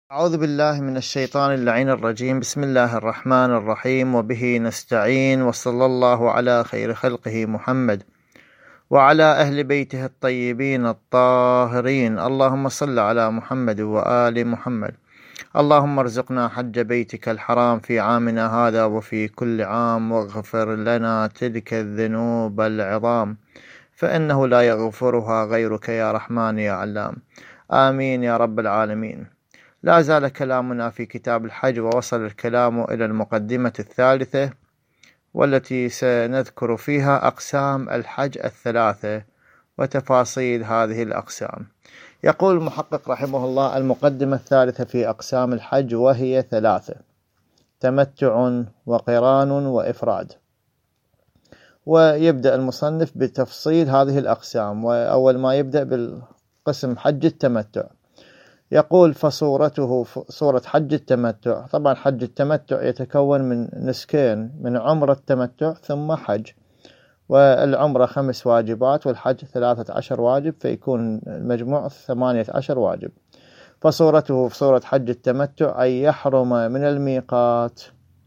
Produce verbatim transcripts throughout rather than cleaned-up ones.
أعوذ بالله من الشيطان اللعين الرجيم. بسم الله الرحمن الرحيم، وبه نستعين، وصلى الله على خير خلقه محمد وعلى أهل بيته الطيبين الطاهرين. اللهم صل على محمد وآل محمد. اللهم ارزقنا حج بيتك الحرام في عامنا هذا وفي كل عام، واغفر لنا تلك الذنوب العظام، فإنه لا يغفرها غيرك يا رحمن يا علام. آمين يا رب العالمين. لا زال كلامنا في كتاب الحج، ووصل الكلام إلى المقدمة الثالثة، والتي سنذكر فيها أقسام الحج الثلاثة وتفاصيل هذه الأقسام. يقول المحقق رحمه الله: المقدمة الثالثة في أقسام الحج، وهي ثلاثة: تمتع وقران وإفراد. ويبدأ المصنف بتفصيل هذه الأقسام، وأول ما يبدأ بالقسم حج التمتع. يقول: فصورته صورة حج التمتع. طبعا حج التمتع يتكون من نسكين، من عمرة التمتع ثم حج، والعمرة خمس واجبات والحج ثلاثة عشر واجب، فيكون المجموع ثمانية عشر واجب. فصورته في صورة حج التمتع أن يحرم من الميقات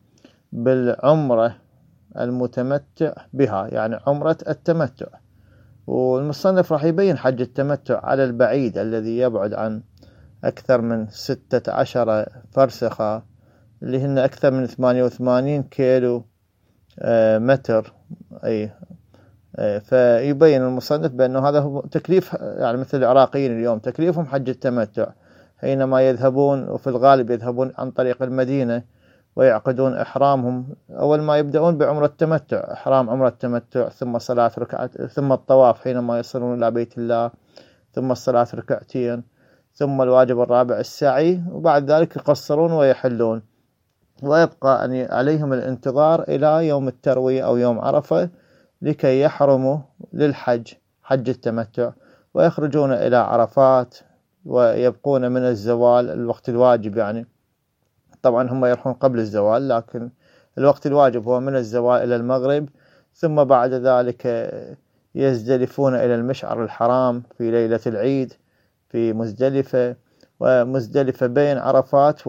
بالعمرة المتمتع بها، يعني عمرة التمتع. والمصنف راح يبين حج التمتع على البعيد الذي يبعد عن أكثر من ستة عشر فرسخة، اللي هن أكثر من ثمانية وثمانين كيلو متر. أي فيبين المصنف بأنه هذا هو تكليف، يعني مثل العراقيين اليوم تكليفهم حج التمتع، حينما يذهبون، وفي الغالب يذهبون عن طريق المدينة ويعقدون إحرامهم. أول ما يبدأون بعمرة التمتع، إحرام عمرة التمتع، ثم صلاة ركعة، ثم الطواف حينما يصلون إلى بيت الله، ثم الصلاة ركعتين، ثم الواجب الرابع السعي، وبعد ذلك يقصرون ويحلون، ويبقى أن عليهم الانتظار إلى يوم التروية أو يوم عرفة لكي يحرموا للحج، حج التمتع، ويخرجون إلى عرفات ويبقون من الزوال الوقت الواجب. يعني طبعا هم يروحون قبل الزوال، لكن الوقت الواجب هو من الزوال إلى المغرب. ثم بعد ذلك يزدلفون إلى المشعر الحرام في ليلة العيد في مزدلفة. ومزدلفة بين عرفات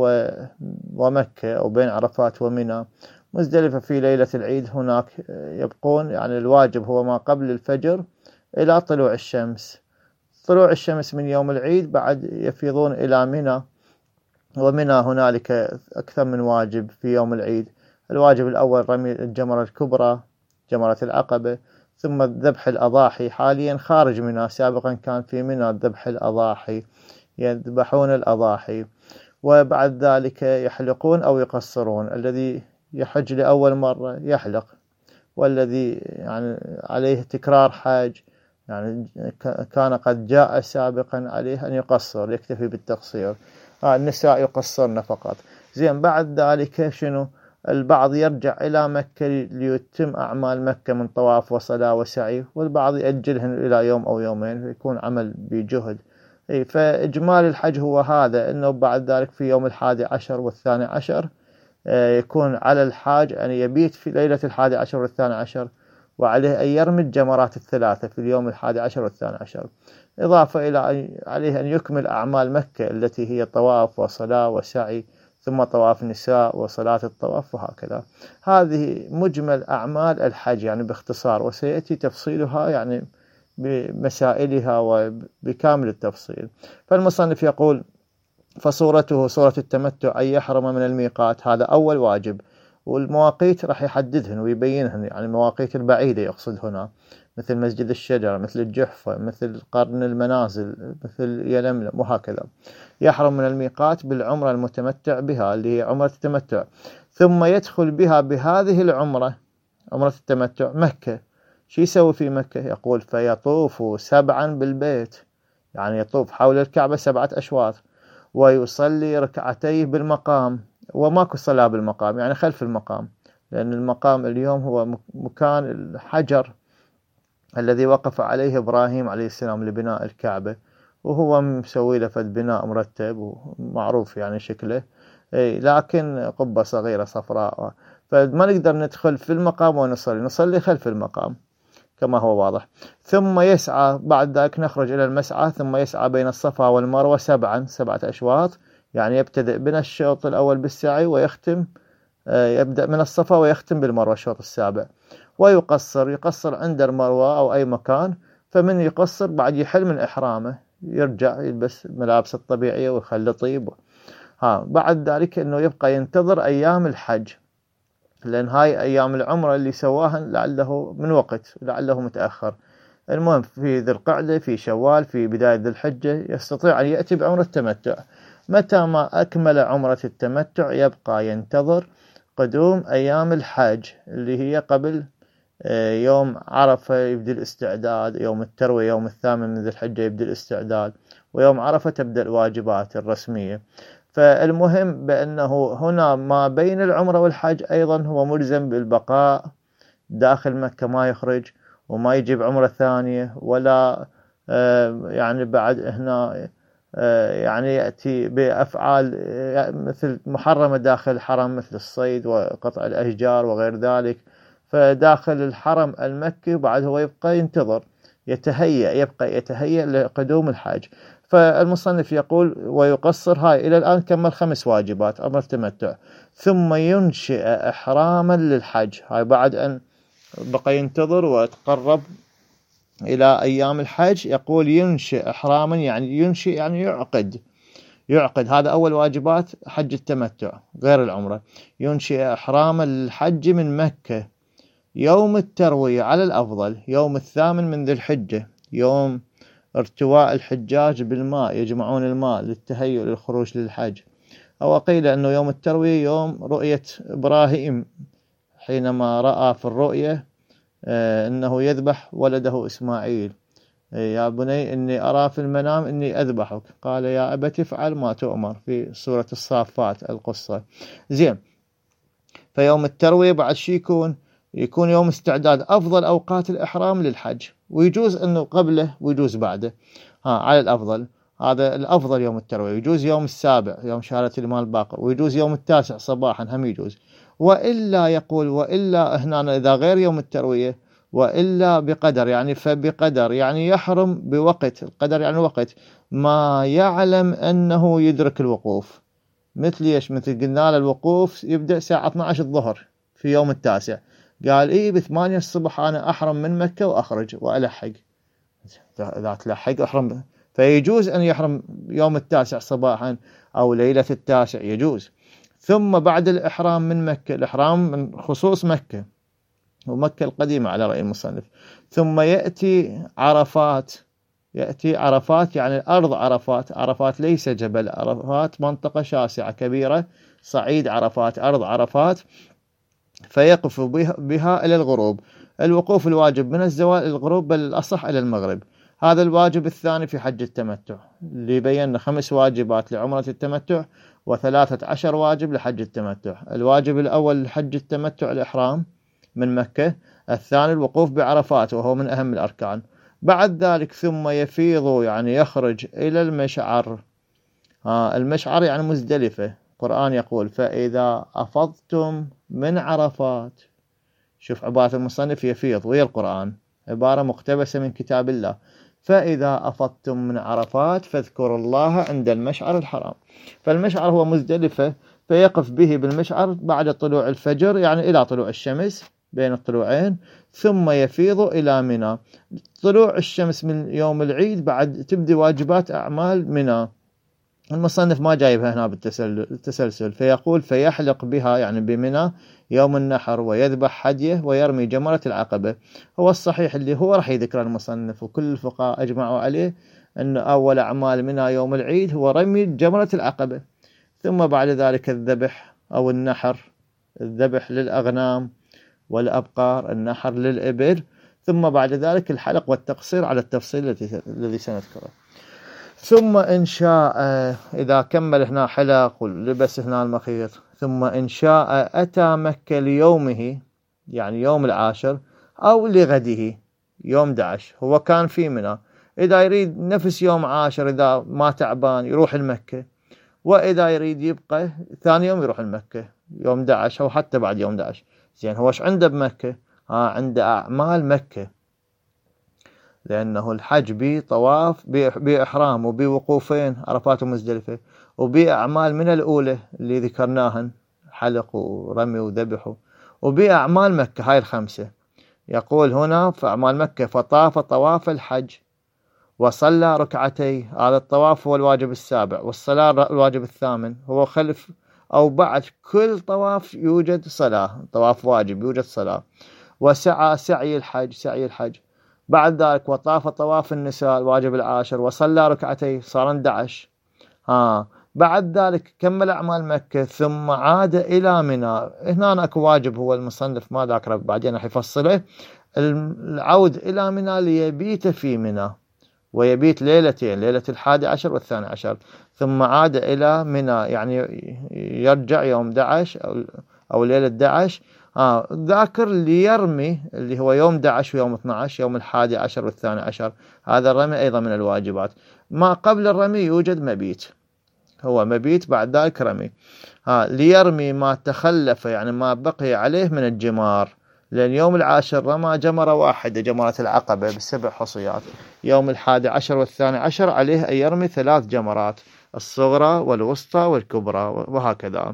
ومكة، أو بين عرفات ومنى. مزدلفة في ليلة العيد هناك يبقون، يعني الواجب هو ما قبل الفجر إلى طلوع الشمس. طلوع الشمس من يوم العيد بعد يفيضون إلى منى، ومنى هنالك أكثر من واجب في يوم العيد. الواجب الأول رمي الجمرة الكبرى، جمرة العقبة، ثم ذبح الأضاحي. حاليا خارج منى، سابقا كان في منى ذبح الأضاحي، يذبحون الأضاحي. وبعد ذلك يحلقون أو يقصرون. الذي يحج لأول مرة يحلق، والذي يعني عليه تكرار حج، يعني كان قد جاء سابقا، عليه أن يقصر، يكتفي بالتقصير. آه النساء يقصرن فقط. زين، بعد ذلك شنو؟ البعض يرجع إلى مكة ليتم أعمال مكة من طواف وصلاة وسعي، والبعض يأجلهن إلى يوم أو يومين، يكون عمل بجهد. إيه، فإجمال الحج هو هذا، أنه بعد ذلك في يوم الحادي عشر والثاني عشر يكون على الحاج أن يبيت في ليلة الحادي عشر والثاني عشر، وعليه أن يرمي الجمرات الثلاثة في اليوم الحادي عشر والثاني عشر، إضافة إلى عليه أن يكمل أعمال مكة التي هي طواف وصلاة وسعي، ثم طواف النساء وصلاة الطواف، وهكذا. هذه مجمل أعمال الحج يعني باختصار، وسيأتي تفصيلها يعني بمسائلها وبكامل التفصيل. فالمصنف يقول: فصورته صورة التمتع أن يحرم من الميقات، هذا أول واجب. والمواقيت راح يحددهن ويبينهن، يعني المواقيت البعيدة يقصد هنا، مثل مسجد الشجرة، مثل الجحفة، مثل قرن المنازل، مثل يلملم، وهكذا. يحرم من الميقات بالعمرة المتمتع بها، اللي هي عمرة التمتع، ثم يدخل بها بهذه العمرة، عمرة التمتع، مكة. شو يسوي في مكة؟ يقول: فيطوف سبعا بالبيت، يعني يطوف حول الكعبة سبعة أشواط، ويصلي ركعتيه بالمقام. وماكو صلاة بالمقام، يعني خلف المقام، لأن المقام اليوم هو مكان الحجر الذي وقف عليه إبراهيم عليه السلام لبناء الكعبة، وهو مسوي له فد بناء مرتب ومعروف يعني شكله، لكن قبة صغيرة صفراء، فما نقدر ندخل في المقام ونصلي، نصلي خلف المقام كما هو واضح. ثم يسعى بعد ذلك، نخرج إلى المسعى، ثم يسعى بين الصفا والمروة سبعا، سبعة أشواط، يعني يبتدئ من الشوط الأول بالسعي ويختم يبدأ من الصفا ويختم بالمروة الشوط السابع. ويقصر يقصر عند المروة أو أي مكان، فمن يقصر بعد يحل من إحرامه، يرجع يلبس ملابس الطبيعية ويخلي طيب. ها بعد ذلك إنه يبقى ينتظر أيام الحج، لأن هاي أيام العمرة اللي سواها لعله من وقت لعله متأخر. المهم في ذي القعدة، في شوال، في بداية ذي الحجة يستطيع أن يأتي بعمرة التمتع. متى ما أكمل عمرة التمتع يبقى ينتظر قدوم أيام الحج اللي هي قبل يوم عرفة يبدأ الاستعداد، يوم التروية يوم الثامن من ذي الحجة يبدأ الاستعداد، ويوم عرفة تبدأ الواجبات الرسمية. فالمهم بأنه هنا ما بين العمرة والحج أيضا هو ملزم بالبقاء داخل مكة، ما يخرج وما يجيب عمرة ثانية، ولا يعني بعد هنا يعني يأتي بأفعال مثل محرمة داخل الحرم مثل الصيد وقطع الأشجار وغير ذلك. فداخل الحرم المكي وبعد هو يبقى ينتظر يتهيأ يبقى يتهيأ لقدوم الحج. فالمصنف يقول ويقصر. هاي إلى الآن كمل خمس واجبات عمرة التمتع، ثم ينشئ إحراما للحج. هاي بعد أن بقى ينتظر وتقرب إلى أيام الحج يقول ينشئ إحراما، يعني ينشئ يعني يعقد يعقد هذا أول واجبات حج التمتع غير العمرة. ينشئ إحراما للحج من مكة يوم التروية على الأفضل يوم الثامن من ذي الحجة، يوم ارتواء الحجاج بالماء، يجمعون الماء للتهيؤ للخروج للحج. أو قيل أنه يوم التروية يوم رؤية إبراهيم حينما رأى في الرؤية أنه يذبح ولده إسماعيل، يا بني إني أرى في المنام إني أذبحك، قال يا أبت افعل ما تؤمر، في سورة الصافات القصة. زين، فيوم التروية بعد شي يكون يكون يوم استعداد أفضل أوقات الإحرام للحج، ويجوز أنه قبله ويجوز بعده، ها على الأفضل. هذا الأفضل يوم التروية. يجوز يوم السابع يوم شهادة المال الباقر، ويجوز يوم التاسع صباحا هم يجوز. وإلا يقول وإلا هنا إذا غير يوم التروية وإلا بقدر، يعني فبقدر يعني يحرم بوقت، القدر يعني وقت ما يعلم أنه يدرك الوقوف. مثل ايش؟ مثل قلنا له الوقوف يبدأ الساعة اثني عشر الظهر في يوم التاسع، قال إيه بثمانية الصبح أنا أحرم من مكة وأخرج وألحق، إذا تلحق أحرم. فيجوز أن يحرم يوم التاسع صباحا أو ليلة التاسع يجوز. ثم بعد الإحرام من مكة، الإحرام من خصوص مكة ومكة القديمة على رأي المصنف، ثم يأتي عرفات. يأتي عرفات يعني أرض عرفات، عرفات ليس جبل، عرفات منطقة شاسعة كبيرة، صعيد عرفات أرض عرفات، فيقف بها إلى الغروب. الوقوف الواجب من الزوال إلى الغروب، بل الأصح إلى المغرب. هذا الواجب الثاني في حج التمتع، اللي بينا خمس واجبات لعمرة التمتع وثلاثة عشر واجب لحج التمتع. الواجب الأول لحج التمتع الإحرام من مكة، الثاني الوقوف بعرفات وهو من أهم الأركان. بعد ذلك ثم يفيض يعني يخرج إلى المشعر. آه المشعر يعني مزدلفة. القرآن يقول فإذا أفضتم من عرفات. شوف عبارة المصنف يفيض ويا القرآن، عبارة مقتبسة من كتاب الله. فإذا أفضتم من عرفات فاذكروا الله عند المشعر الحرام. فالمشعر هو مزدلفة، فيقف به بالمشعر بعد طلوع الفجر يعني إلى طلوع الشمس بين الطلوعين، ثم يفيض إلى منى. طلوع الشمس من يوم العيد بعد تبدي واجبات أعمال منى. المصنف ما جايبها هنا بالتسلسل، فيقول فيحلق بها يعني بمنى يوم النحر، ويذبح هديه ويرمي جمرة العقبة. هو الصحيح اللي هو راح يذكر المصنف وكل الفقهاء أجمعوا عليه أن أول أعمال منى يوم العيد هو رمي جمرة العقبة، ثم بعد ذلك الذبح أو النحر، الذبح للأغنام والأبقار، النحر للإبل، ثم بعد ذلك الحلق والتقصير على التفصيل الذي سنذكره. ثم إن شاء إذا كمل هنا حلق ولبس هنا المخيط، ثم إن شاء أتى مكة ليومه يعني يوم العاشر أو لغده يوم أحد عشر. هو كان في منى، إذا يريد نفس يوم عاشر إذا ما تعبان يروح المكة، وإذا يريد يبقى ثاني يوم يروح المكة يوم أحد عشر أو حتى بعد يوم أحد عشر. زين، هو إيش عنده بمكة؟ ها عنده أعمال مكة. لأنه الحج بطواف بإحرام وبوقوفين عرفات ومزدلفة وبأعمال من الأولى اللي ذكرناهن حلق ورمي وذبح وبأعمال مكة هاي الخمسة. يقول هنا في أعمال مكة فطاف طواف الحج وصلى ركعتي. هذا الطواف هو الواجب السابع، والصلاة الواجب الثامن. هو خلف أو بعد كل طواف يوجد صلاة، طواف واجب يوجد صلاة. وسعى سعي الحج سعي الحج. بعد ذلك وطاف طواف النساء الواجب العاشر وصلى ركعتي، صار أحد عشر. ها بعد ذلك كمل أعمال مكة ثم عاد إلى منى. هنا أكو واجب هو المصنف ما ذاكره بعدين راح يفصله، العود إلى منى ليبيت في منى، ويبيت ليلتين، ليلة الحادي عشر والثاني عشر، ثم عاد إلى منى يعني يرجع يوم أحد عشر أو, أو ليلة أحد عشر. آه ذاكر ليرمي اللي هو يوم أحد عشر ويوم اثني عشر، يوم الحادي عشر والثاني عشر. هذا الرمي أيضا من الواجبات. ما قبل الرمي يوجد مبيت، هو مبيت بعد ذلك رمي. آه ليرمي ما تخلف يعني ما بقي عليه من الجمار، لأن يوم العاشر رمى جمرة واحدة جمرة العقبة بسبع حصيات. يوم الحادي عشر والثاني عشر عليه أن يرمي ثلاث جمرات، الصغرى والوسطى والكبرى وهكذا.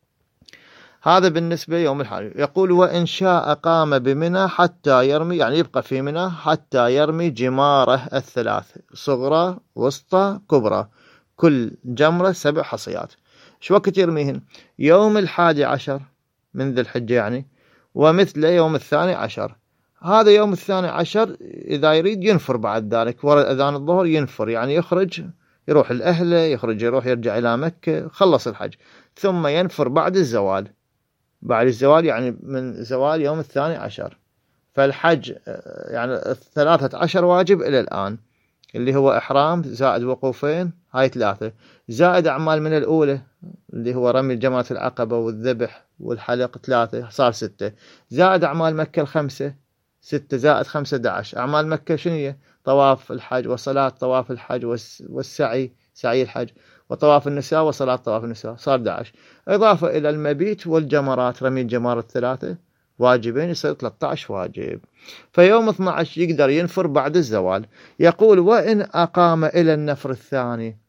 هذا بالنسبة يوم الحادي. يقول وإن شاء قام بمنى حتى يرمي، يعني يبقى في منى حتى يرمي جماره الثلاث، صغرى وسطى كبرى، كل جمرة سبع حصيات. شو وقت يرميهن؟ يوم الحادي عشر من ذي الحجة يعني، ومثل يوم الثاني عشر. هذا يوم الثاني عشر إذا يريد ينفر بعد ذلك ورد أذان الظهر ينفر، يعني يخرج يروح الأهل، يخرج يروح يرجع إلى مكة، خلص الحج، ثم ينفر بعد الزوال. بعد الزوال يعني من زوال يوم الثاني عشر. فالحج يعني الثلاثة عشر واجب إلى الآن، اللي هو إحرام زائد وقوفين، هاي ثلاثة، زائد أعمال من الأولى اللي هو رمي جمرة العقبة والذبح والحلق ثلاثة، صار ستة، زائد أعمال مكة الخمسة، ستة زائد خمسة أحد عشر. أعمال مكة شنو؟ طواف الحج وصلاة طواف الحج والسعي سعي الحج وطواف النساء وصلاة طواف النساء، صار أحد عشر. إضافة إلى المبيت والجمرات، رمي الجمار الثلاثة واجبين، يصير ثلاثة عشر واجب. فيوم اثني عشر يقدر ينفر بعد الزوال. يقول وإن أقام إلى النفر الثاني.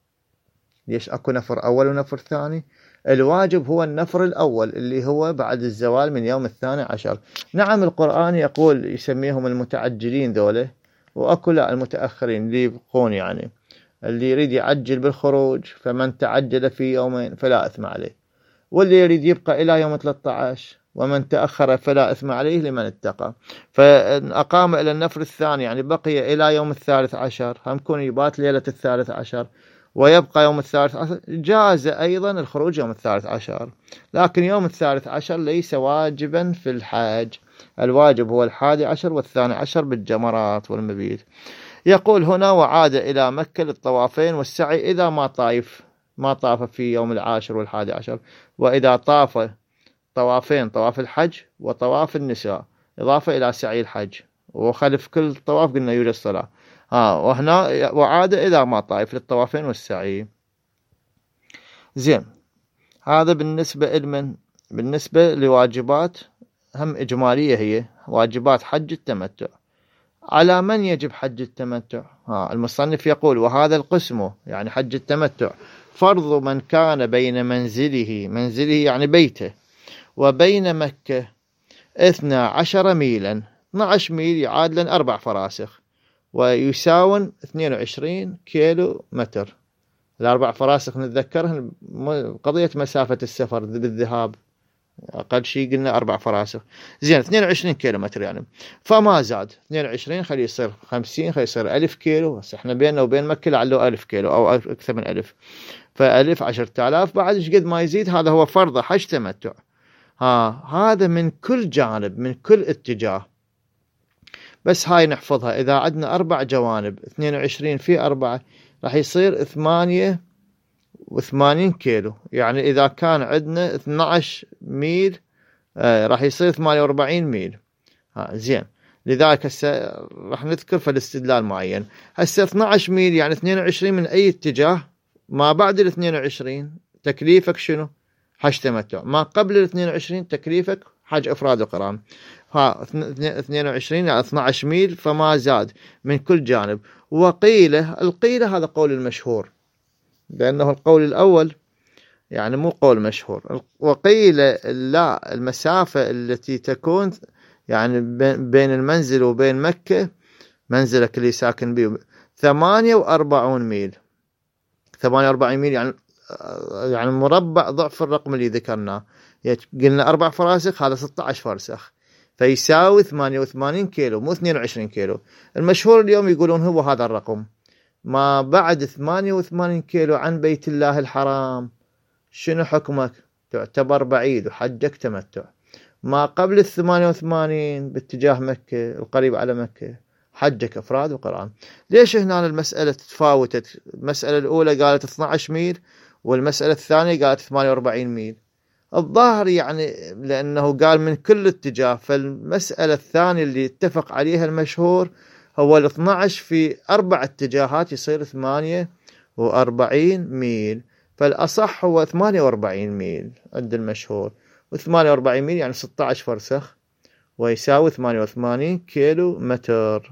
ليش أكو نفر أول ونفر ثاني؟ الواجب هو النفر الأول اللي هو بعد الزوال من يوم الثاني عشر. نعم القرآن يقول يسميهم المتعجلين ذوله، وأكو لا المتأخرين اللي يبقون، يعني اللي يريد يعجل بالخروج فمن تعجل في يومين فلا إثم عليه، واللي يريد يبقى إلى يوم ثلاثة عشر ومن تأخر فلا إثم عليه لمن اتقى. فأقام إلى النفر الثاني يعني بقي إلى يوم الثالث عشر، هم كون يبات ليلة الثالث عشر ويبقى يوم الثالث عشر، جاز أيضا الخروج يوم الثالث عشر. لكن يوم الثالث عشر ليس واجبا في الحج، الواجب هو الحادي عشر والثاني عشر بالجمرات والمبيت. يقول هنا وعاد إلى مكة للطوافين والسعي إذا ما طايف ما طاف في يوم العاشر والحادي عشر، وإذا طاف طوافين، طواف الحج وطواف النساء، إضافة إلى سعي الحج، وخلف كل طواف قلنا يوجد صلاة. ها وهنا وعاد إذا ما طايف للطوافين والسعي. زين، هذا بالنسبة لمن؟ بالنسبة لواجبات هم إجمالية، هي واجبات حج التمتع. على من يجب حج التمتع؟ ها المصنف يقول وهذا القسم يعني حج التمتع فرض من كان بين منزله، منزله يعني بيته، وبين مكة اثنى عشر ميلا، اثنى عشر ميل يعادل أربع فراسخ ويساون اثنين وعشرين كيلو متر. الأربع فراسخ نتذكرهن قضية مسافة السفر بالذهاب، أقل شيء قلنا أربع فراسخ. زين اثنين وعشرين كيلو متر يعني، فما زاد اثنين وعشرين خليه يصير خمسين، خليه يصير ألف كيلو. بس احنا بيننا وبين مكة لعله ألف كيلو أو أكثر من ألف، فألف عشرة آلاف. بعد ايش قد ما يزيد هذا هو فرض حج تمتع. ها هذا من كل جانب من كل اتجاه. بس هاي نحفظها، إذا عندنا أربع جوانب اثنين وعشرين في أربعة راح يصير ثمانية وثمانين كيلو. يعني إذا كان عندنا اثنى عشر ميل آه راح يصير ثمانية وأربعين ميل. ها زين، لذلك هسه راح نذكر في الاستدلال معين. هسه اثنى عشر ميل يعني اثنين وعشرين من أي اتجاه، ما بعد ال اثنين وعشرين تكليفك شنو؟ حج تمتع. ما قبل ال اثنين وعشرين تكليفك حج إفراد وقران. ها اثنين وعشرين يعني اثني عشر ميل فما زاد من كل جانب. وقيله، القيلة هذا قول المشهور، لأنه القول الأول يعني مو قول مشهور. وقيل لا، المسافة التي تكون يعني بين المنزل وبين مكة، منزلك اللي ساكن به، ثمانية وأربعون ميل. ثمانية وأربعين ميل يعني يعني مربع ضعف الرقم اللي ذكرناه. يعني قلنا أربع فراسخ، هذا ستة عشر فرسخ، فيساوي ثمانية وثمانين كيلو مو اثنين وعشرين كيلو. المشهور اليوم يقولون هو هذا الرقم. ما بعد ثمانية وثمانين كيلو عن بيت الله الحرام شنو حكمك؟ تعتبر بعيد وحجك تمتع. ما قبل الثمانية وثمانين باتجاه مكة القريب على مكة حجك إفراد وقران. ليش هنا المسألة تفاوتت؟ المسألة الأولى قالت اثني عشر ميل، والمسألة الثانية قالت ثمانية وأربعين ميل. الظاهر يعني لأنه قال من كل اتجاه، فالمسألة الثانية اللي اتفق عليها المشهور هو ال اثني عشر في أربع اتجاهات يصير ثمانية وأربعين ميل. فالأصح هو ثمانية وأربعين ميل عند المشهور، وثمانية وأربعين ميل يعني ستة عشر فرسخ ويساوي ثمانية وثمانين كيلو متر.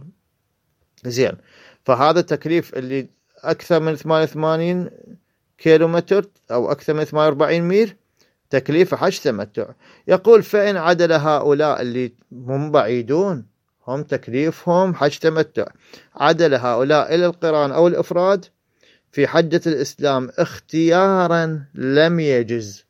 زين، فهذا التكليف اللي أكثر من ثمانية وثمانين كيلو متر أو أكثر من ثمانية وأربعين ميل تكليف حج تمتع. يقول فإن عدل هؤلاء اللي هم بعيدون، هم تكليفهم حج تمتع، عدل هؤلاء إلى القران أو الإفراد في حجة الإسلام اختيارا لم يجز.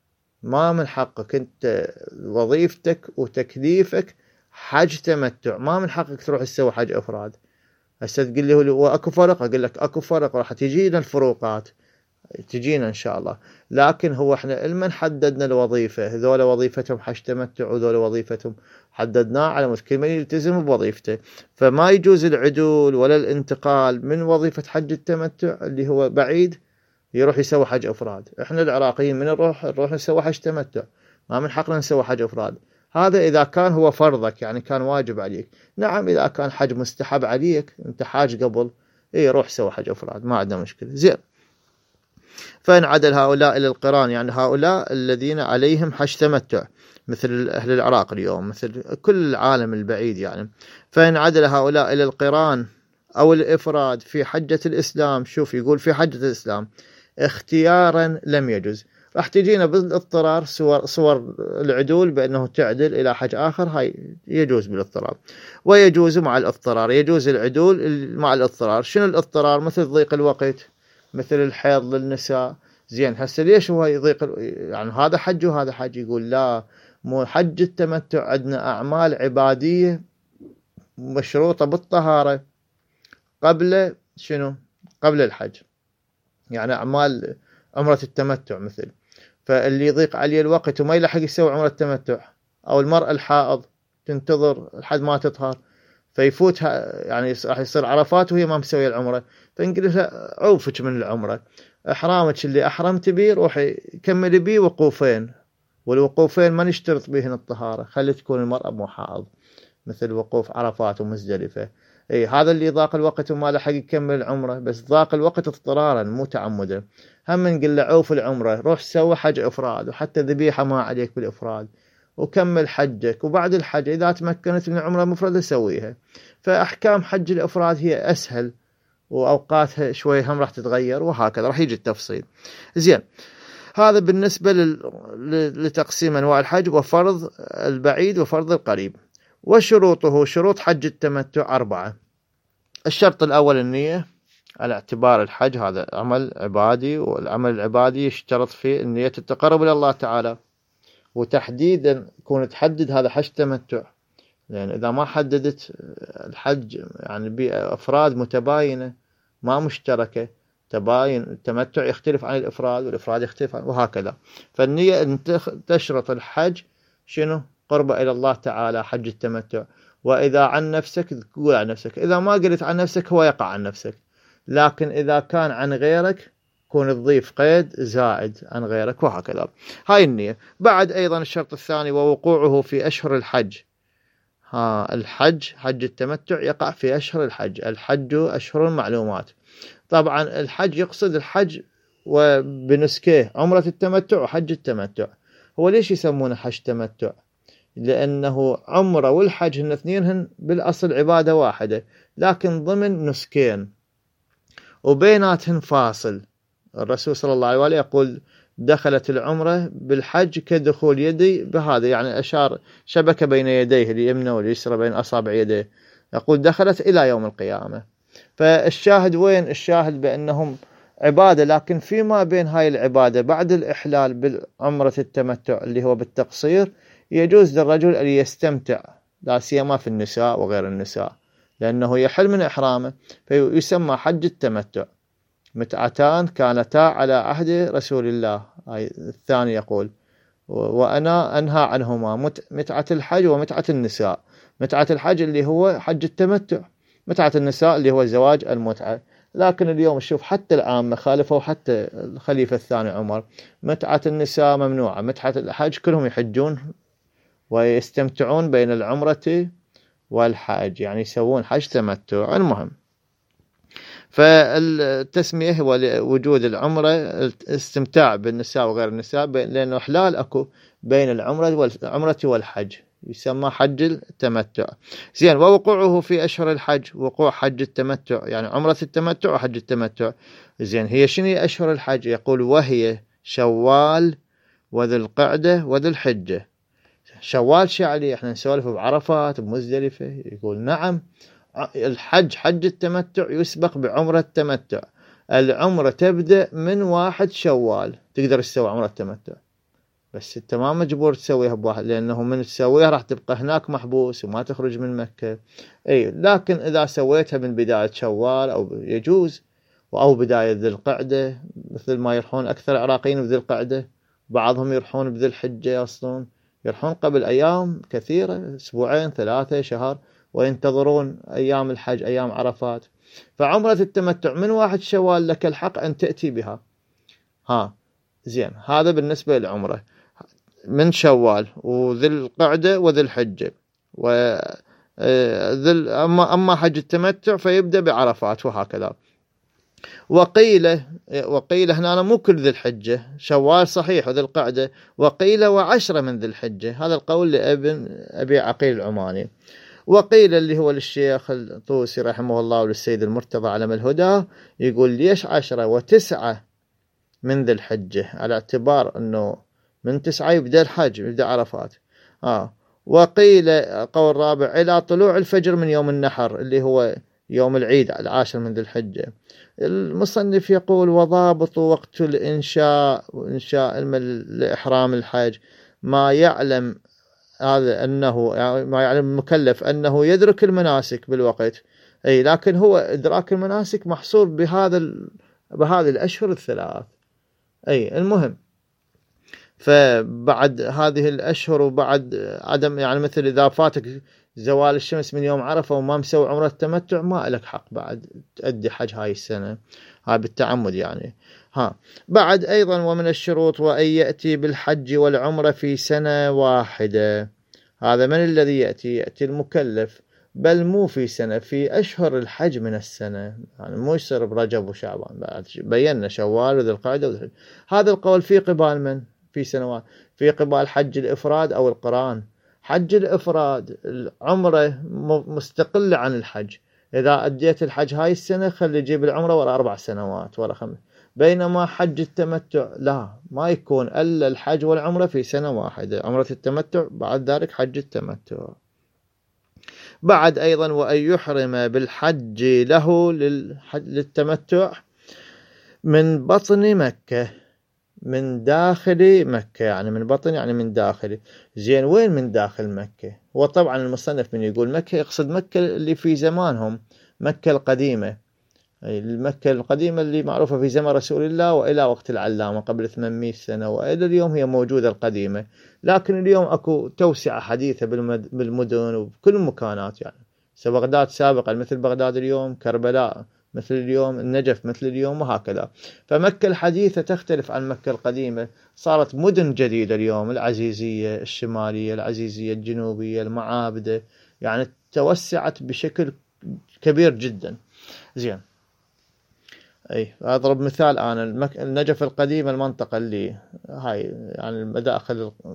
ما من حقك أنت وظيفتك وتكليفك حج تمتع، ما من حقك تروح تسوي حج إفراد. هسه تقول لي هو أكو فرق، أقول لك أكو فرق، راح تجينا الفروقات تجينا إن شاء الله. لكن هو إحنا لمن حددنا الوظيفة؟ هذول وظيفتهم حج تمتع وذول وظيفتهم حددناه على مود كل من يلتزم بوظيفته. فما يجوز العدول ولا الانتقال من وظيفة حج التمتع اللي هو بعيد يروح يسوي حج إفراد. إحنا العراقيين من نروح نروح نسوي حج تمتع، ما من حقنا نسوي حج إفراد. هذا إذا كان هو فرضك يعني كان واجب عليك. نعم إذا كان حج مستحب عليك، أنت حاج قبل، إيه روح سوي حج إفراد ما عندنا مشكلة. زين، فإن عدل هؤلاء إلى القران يعني هؤلاء الذين عليهم حج تمتع مثل أهل العراق اليوم، مثل كل العالم البعيد يعني. فإن عدل هؤلاء إلى القران أو الإفراد في حجة الإسلام، شوف يقول في حجة الإسلام اختيارا لم يجوز. راح تجينا بالاضطرار صور, صور العدول بأنه تعدل إلى حج آخر، هاي يجوز بالاضطرار. ويجوز مع الاضطرار، يجوز العدول مع الاضطرار. شنو الاضطرار؟ مثل ضيق الوقت، مثل الحيض للنساء. زين، هسه ليش هو يضيق يعني هذا حج وهذا حج؟ يقول لا، مو حج التمتع عندنا أعمال عبادية مشروطة بالطهارة قبل شنو؟ قبل الحج، يعني أعمال عمرة التمتع مثل. فاللي يضيق عليه الوقت وما يلحق يسوي عمرة التمتع، أو المرأة الحائض تنتظر لحد ما تطهر فيفوتها يعني راح يصير عرفات وهي ما مسوية العمرة، فنقول لها عوفك من العمرة، إحرامك اللي أحرمت به روحي كملي به وقوفين، والوقوفين ما نشترط بهن الطهارة، خلي تكون المرأة مو حائض، مثل وقوف عرفات ومزدلفة. اي هذا اللي ضاق الوقت وما لحق يكمل العمرة، بس ضاق الوقت اضطرارا مو تعمدا. هم نقول له عوف العمرة، روح سوي حج إفراد، وحتى ذبيحة ما عليك بالإفراد، وكمل حجك، وبعد الحج إذا تمكنت من عمرة مفردة سويها. فأحكام حج الإفراد هي أسهل، وأوقاتها شوي هم راح تتغير، وهكذا راح يجي التفصيل. زين، هذا بالنسبة لتقسيم أنواع الحج وفرض البعيد وفرض القريب. وشروطه، شروط حج التمتع أربعة. الشرط الأول النية، على اعتبار الحج هذا عمل عبادي، والعمل العبادي يشترط فيه النية التقرب إلى الله تعالى، وتحديدا يكون تحدد هذا حج تمتع، لأن إذا ما حددت الحج يعني بأفراد متباينة ما مشتركة، تباين التمتع يختلف عن الإفراد والإفراد يختلف عن، وهكذا. فالنية أن تشرط الحج شنو؟ قربة إلى الله تعالى، حج التمتع. وإذا عن نفسك تقول عن نفسك، إذا ما قلت عن نفسك هو يقع عن نفسك، لكن إذا كان عن غيرك كون تضيف قيد زائد عن غيرك، وهكذا. هاي النية. بعد أيضا الشرط الثاني ووقوعه في أشهر الحج. ها الحج حج التمتع يقع في أشهر الحج، الحج أشهر معلومات. طبعا الحج يقصد الحج وبنسكيه، عمرة التمتع وحج التمتع. هو ليش يسمونه حج تمتع؟ لأنه عمره والحج هن اثنينهن بالأصل عبادة واحدة، لكن ضمن نسكين وبيناتهن فاصل. الرسول صلى الله عليه وآله يقول دخلت العمرة بالحج كدخول يدي بهذا، يعني أشار شبكة بين يديه اليمنى واليسرى بين أصابع يديه، يقول دخلت إلى يوم القيامة. فالشاهد وين؟ الشاهد بأنهم عبادة، لكن فيما بين هاي العبادة بعد الإحلال بالعمرة التمتع اللي هو بالتقصير يجوز للرجل أن يستمتع، لا سيما في النساء وغير النساء، لأنه يحل من إحرامه، فيسمى حج التمتع. متعتان كانتا على عهد رسول الله، الثاني يقول وأنا أنهى عنهما، متعة الحج ومتعة النساء. متعة الحج اللي هو حج التمتع، متعة النساء اللي هو زواج المتعة. لكن اليوم شوف حتى العامة خالفوا، حتى الخليفة الثاني عمر متعة النساء ممنوعة، متعة الحج كلهم يحجون ويستمتعون بين العمرة والحج، يعني يسوون حج تمتع. المهم، فالتسمية هو وجود العمرة الاستمتاع بالنساء وغير النساء، لأنه إحلال أكو بين العمرة والعمرة والحج، يسمى حج التمتع. زين، ووقوعه في أشهر الحج، وقوع حج التمتع يعني عمرة التمتع وحج التمتع. زين، هي شنو أشهر الحج؟ يقول وهي شوال وذي القعدة وذي الحجة. شوال شعلي احنا نسولف بعرفات بمزدلفة، يقول نعم الحج حج التمتع يسبق بعمرة التمتع. العمرة تبدأ من واحد شوال، تقدر تسوي عمرة التمتع، بس انت ما مجبور تسويها بواحد، لأنه من تسويها راح تبقى هناك محبوس وما تخرج من مكة. اي، لكن إذا سويتها من بداية شوال أو يجوز، أو بداية ذي القعدة، مثل ما يروحون أكثر العراقيين بذي القعدة، بعضهم يروحون بذي الحجة، أصلا يروحون قبل أيام كثيرة، أسبوعين ثلاثة شهر، وينتظرون أيام الحج أيام عرفات. فعمرة التمتع من واحد شوال لك الحق أن تأتي بها. ها زين، هذا بالنسبة للعمرة من شوال وذي القعدة وذي الحجة. و أما أما حج التمتع فيبدأ بعرفات وهكذا. وقيل وقيل هنا مو كل ذي الحجة، شوال صحيح وذي القعدة، وقيل وعشرة من ذي الحجة. هذا القول لابن أبي عقيل العماني. وقيل اللي هو للشيخ الطوسي رحمه الله وللسيد المرتضى علم الهدى، يقول ليش عشرة وتسعة من ذي الحجة، على اعتبار أنه من تسعة يبدأ الحج، يبدأ عرفات. آه. وقيل قول رابع إلى طلوع الفجر من يوم النحر اللي هو يوم العيد العاشر من ذي الحجة. المصنف يقول وضابط وقت الإنشاء وإنشاء لإحرام الحج ما يعلم هذا أنه ما يعلم المكلف أنه يدرك المناسك بالوقت. أي، لكن هو إدراك المناسك محصور بهذا بهذه الأشهر الثلاث. أي، المهم، فبعد هذه الأشهر وبعد عدم يعني مثل إذا فاتك زوال الشمس من يوم عرفة وما مسوي عمرة التمتع ما لك حق بعد تؤدي حج هاي السنة، هاي بالتعمد يعني. ها بعد أيضا ومن الشروط وأن يأتي بالحج والعمرة في سنة واحدة. هذا من الذي يأتي؟ يأتي المكلف، بل مو في سنة، في أشهر الحج من السنة، يعني مو يصير برجب وشعبان، بعد بينا شوال وذي القعدة وذي. هذا القول في قبال من؟ في سنوات، في قبال حج الإفراد أو القران. حج الإفراد العمرة مستقلة عن الحج، إذا أديت الحج هاي السنة خلي يجيب العمرة ورا أربع سنوات ورا خمس. بينما حج التمتع لا، ما يكون إلا الحج والعمرة في سنة واحدة، عمرة التمتع بعد ذلك حج التمتع. بعد أيضا وأن يحرم بالحج له للتمتع من بطن مكة، من داخل مكة، يعني من بطن يعني من داخل. زين، وين من داخل مكة؟ هو طبعا المصنف من يقول مكة يقصد مكة اللي في زمانهم، مكة القديمة، المكة القديمة اللي معروفة في زمن رسول الله وإلى وقت العلامة قبل ثمانمئة سنة، وإلى اليوم هي موجودة القديمة. لكن اليوم أكو توسعة حديثة بالمدن وبكل المكانات، يعني بغداد سابقا مثل بغداد اليوم، كربلاء مثل اليوم، النجف مثل اليوم، وهكذا. فمكة الحديثة تختلف عن مكة القديمة، صارت مدن جديدة اليوم، العزيزية الشمالية، العزيزية الجنوبية، المعابدة، يعني توسعت بشكل كبير جدا. زين، اي اضرب مثال انا المك... النجف القديمه، المنطقه اللي هاي يعني المداخل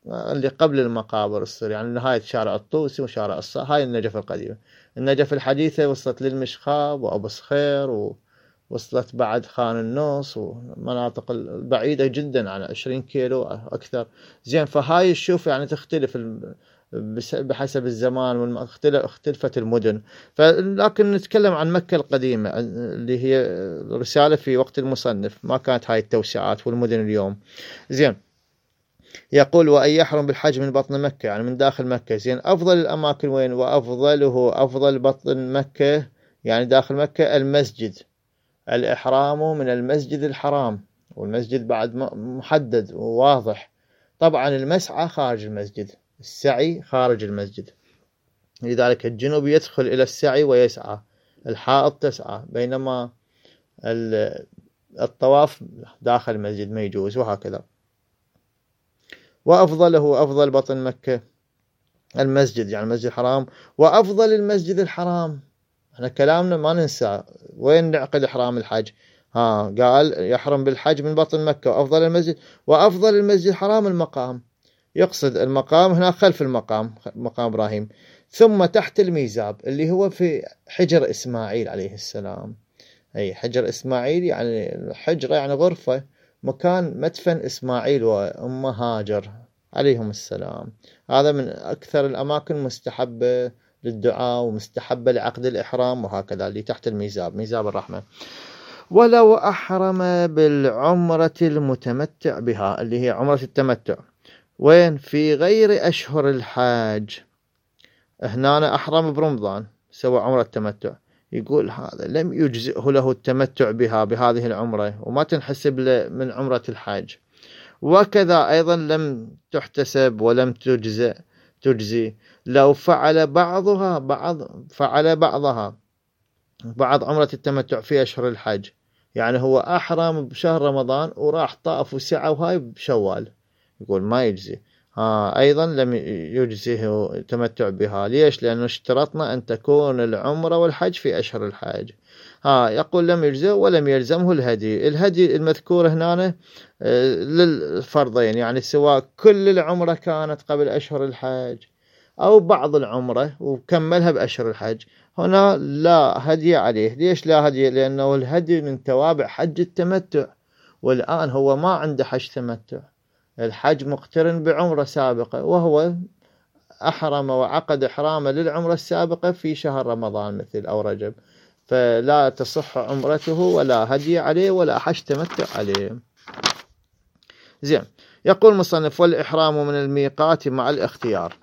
اللي قبل المقابر الصغير، يعني نهاية شارع الطوسي وشارع الصا، هاي النجف القديمة. النجف الحديثة وصلت للمشخاب وأبو صخير، ووصلت بعد خان النص ومناطق البعيدة جدا عن عشرين كيلو أكثر. زين، فهاي الشوف يعني تختلف بحسب الزمان، اختلفت المدن. لكن نتكلم عن مكة القديمة اللي هي رسالة في وقت المصنف، ما كانت هاي التوسعات والمدن اليوم. زين، يقول وأن يحرم بالحج من بطن مكة، يعني من داخل مكة. زين، أفضل الأماكن وين؟ وأفضله أفضل بطن مكة يعني داخل مكة المسجد، الإحرام من المسجد الحرام، والمسجد بعد محدد وواضح. طبعا المسعى خارج المسجد، السعي خارج المسجد، لذلك الجنوب يدخل إلى السعي ويسعى، الحائط تسعى، بينما الطواف داخل المسجد ما يجوز، وهكذا. وأفضله أفضل بطن مكة المسجد، يعني المسجد الحرام. وأفضل المسجد الحرام، احنا كلامنا ما ننسى وين نعقد إحرام الحج. ها قال يحرم بالحج من بطن مكة، وأفضل المسجد، وأفضل المسجد الحرام المقام، يقصد المقام هنا خلف المقام، مقام إبراهيم، ثم تحت الميزاب اللي هو في حجر إسماعيل عليه السلام. أي حجر إسماعيل يعني حجرة، يعني غرفة، مكان مدفن إسماعيل وأم هاجر عليهم السلام. هذا من أكثر الأماكن مستحبة للدعاء ومستحبة لعقد الإحرام، وهكذا اللي تحت الميزاب، ميزاب الرحمة. ولو أحرم بالعمرة المتمتع بها اللي هي عمرة التمتع، وين؟ في غير أشهر الحاج، هنا أحرم برمضان سوى عمرة التمتع، يقول هذا لم يجزئه له التمتع بها بهذه العمرة، وما تنحسب له من عمرة الحاج. وكذا أيضا لم تحتسب ولم تجزئ تجزي لو فعل بعضها بعض فعل بعضها بعض عمرة التمتع في أشهر الحج، يعني هو أحرم بشهر رمضان وراح طاف وسعى وهاي بشوال، يقول ما يجزي. ها أيضا لم يجزيه التمتع بها. ليش؟ لأنه اشترطنا أن تكون العمرة والحج في أشهر الحج. ها يقول لم يجزه ولم يلزمه الهدي. الهدي المذكور هنا للفرضين، يعني سواء كل العمرة كانت قبل أشهر الحج أو بعض العمرة وكملها بأشهر الحج، هنا لا هدي عليه. ليش لا هدي؟ لأنه الهدي من توابع حج التمتع، والآن هو ما عنده حج تمتع، الحج مقترن بعمرة سابقة، وهو أحرم وعقد إحرامه للعمرة السابقة في شهر رمضان مثل أو رجب، فلا تصح عمرته ولا هدي عليه ولا حج تمتع عليه. زين، يقول المصنف والإحرام من الميقات مع الاختيار.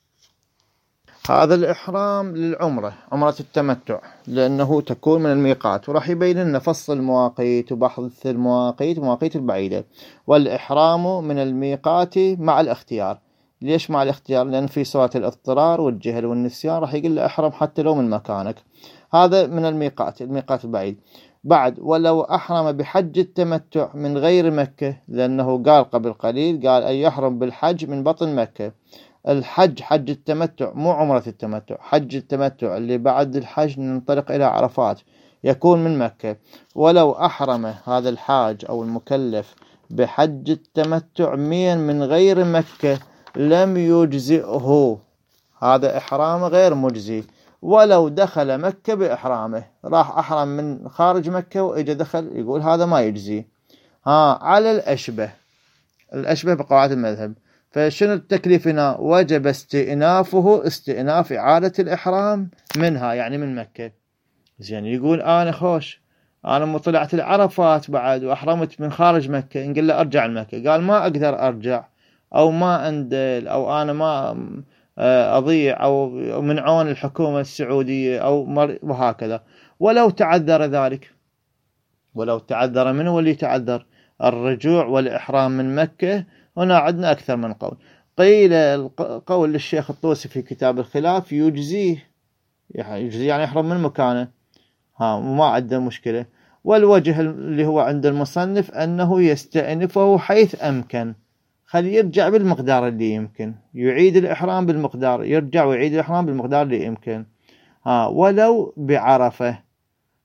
هذا الإحرام للعمرة، عمرة التمتع، لأنه تكون من الميقات، وراح يبين لنا فصل المواقيت وبحث المواقيت ومواقيت البعيدة. والإحرام من الميقات مع الاختيار. ليش مع الاختيار؟ لأن في صورة الاضطرار والجهل والنسيان راح يقول له احرم حتى لو من مكانك. هذا من الميقات، الميقات البعيد. بعد ولو أحرم بحج التمتع من غير مكة، لأنه قال قبل قليل قال أن يحرم بالحج من بطن مكة. الحج حج التمتع مو عمرة التمتع، حج التمتع اللي بعد الحج ننطلق إلى عرفات يكون من مكة. ولو أحرم هذا الحاج أو المكلف بحج التمتع من غير مكة لم يجزئه، هذا إحرام غير مجزي. ولو دخل مكة بإحرامه، راح أحرم من خارج مكة وإجا دخل، يقول هذا ما يجزي. ها على الأشبه، الأشبه بقواعد المذهب. فشنو التكليف هنا؟ وجب استئنافه، استئناف إعادة الإحرام منها، يعني من مكة. زين، يقول أنا خوش أنا طلعت العرفات بعد وأحرمت من خارج مكة، نقول له أرجع لمكة، قال ما أقدر أرجع، أو ما أندل، أو أنا ما أضيع، أو من عون الحكومة السعودية، أو وهكذا. ولو تعذر ذلك، ولو تعذر منه واللي تعذر الرجوع والإحرام من مكة. هنا عندنا أكثر من قول. قيل قول للشيخ الطوسي في كتاب الخلاف يجزيه، يجزيه يعني يحرم من مكانه، ها وما عنده مشكلة. والوجه اللي هو عند المصنف أنه يستأنفه حيث أمكن، خلي يرجع بالمقدار اللي يمكن، يعيد الإحرام بالمقدار، يرجع ويعيد الإحرام بالمقدار اللي يمكن. ها ولو بعرفة،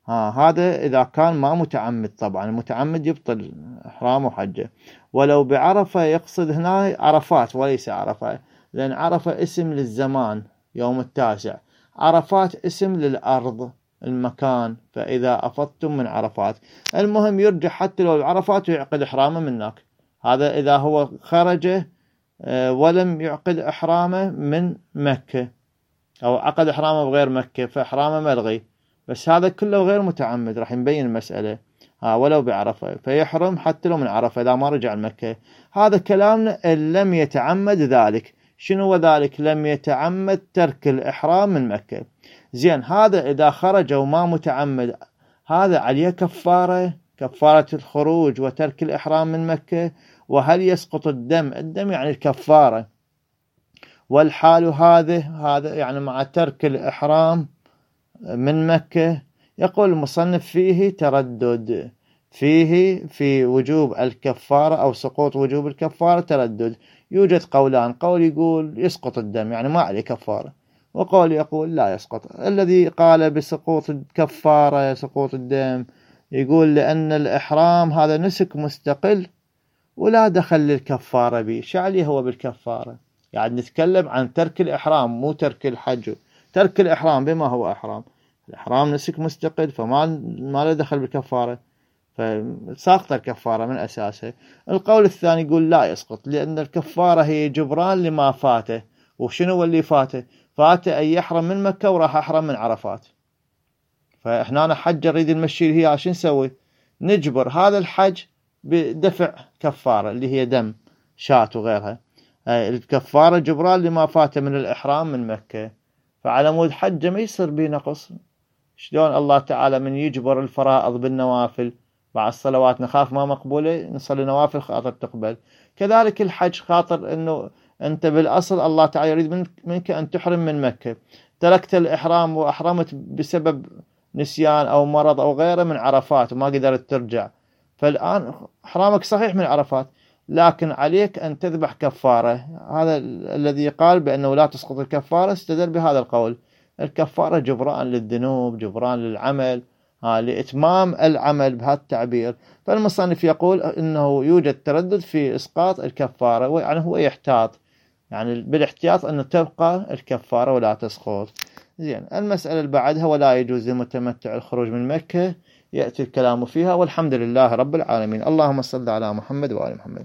ها هذا إذا كان ما متعمد، طبعا المتعمد يبطل إحرامه وحجه. ولو بعرفة، يقصد هنا عرفات وليس عرفة، لأن عرفة اسم للزمان يوم التاسع، عرفات اسم للأرض المكان، فإذا أفضتم من عرفات. المهم يرجع حتى لو عرفات ويعقد إحرامه من هناك. هذا إذا هو خرج ولم يعقد إحرامه من مكة، أو عقد إحرامه بغير مكة فإحرامه ملغي. بس هذا كله غير متعمد، راح نبين المسألة. ها ولو بعرفة فيحرم حتى لو من عرفة إذا ما رجع مكة. هذا كلامنا إن لم يتعمد ذلك. شنو هو ذلك؟ لم يتعمد ترك الإحرام من مكة. زين، هذا إذا خرج وما متعمد، هذا عليه كفارة، كفارة الخروج وترك الإحرام من مكة. وهل يسقط الدم؟ الدم يعني الكفارة. والحال هذه هذا يعني مع ترك الإحرام من مكة. يقول المصنف فيه تردد، فيه في وجوب الكفارة أو سقوط وجوب الكفارة تردد. يوجد قولان، قول يقول يسقط الدم يعني ما عليه كفارة، وقول يقول لا يسقط. الذي قال بسقوط الكفارة سقوط الدم يقول لأن الإحرام هذا نسك مستقل ولا دخل للكفارة به. شعلي هو بالكفارة؟ يعني نتكلم عن ترك الإحرام مو ترك الحج. ترك الإحرام بما هو إحرام، الإحرام نسك مستقل فما ما له دخل بالكفارة، فساقط الكفارة من أساسه. القول الثاني يقول لا يسقط، لأن الكفارة هي جبران لما فاته. وشنو هو اللي فاته؟ فاته أن يحرم من مكة وراح أحرم من عرفات. فإحنا أنا حج نريد نمشي هي، عشان نسوي؟ نجبر هذا الحج بدفع كفارة اللي هي دم شاة وغيرها. الكفارة جبران لما فاته من الإحرام من مكة. فعلى مود حجه ما يصير به نقص. شلون الله تعالى من يجبر الفرائض بالنوافل بعد الصلوات نخاف ما مقبولة نصلي نوافل خاطر تقبل، كذلك الحج خاطر انه انت بالاصل الله تعالى يريد منك ان تحرم من مكة، تركت الاحرام واحرمت بسبب نسيان او مرض او غيره من عرفات وما قدرت ترجع، فالان احرامك صحيح من عرفات لكن عليك ان تذبح كفارة. هذا الذي قال بانه لا تسقط الكفارة استدل بهذا القول. الكفارة جبران للذنوب، جبران للعمل، ها لإتمام العمل بهذا التعبير. فالمصنف يقول إنه يوجد تردد في إسقاط الكفارة، يعني هو يحتاط، يعني بالاحتياط أنه تبقى الكفارة ولا تسقط. زين، المسألة اللي بعدها ولا يجوز للمتمتع الخروج من مكة، يأتي الكلام فيها. والحمد لله رب العالمين. اللهم صل على محمد وآل محمد.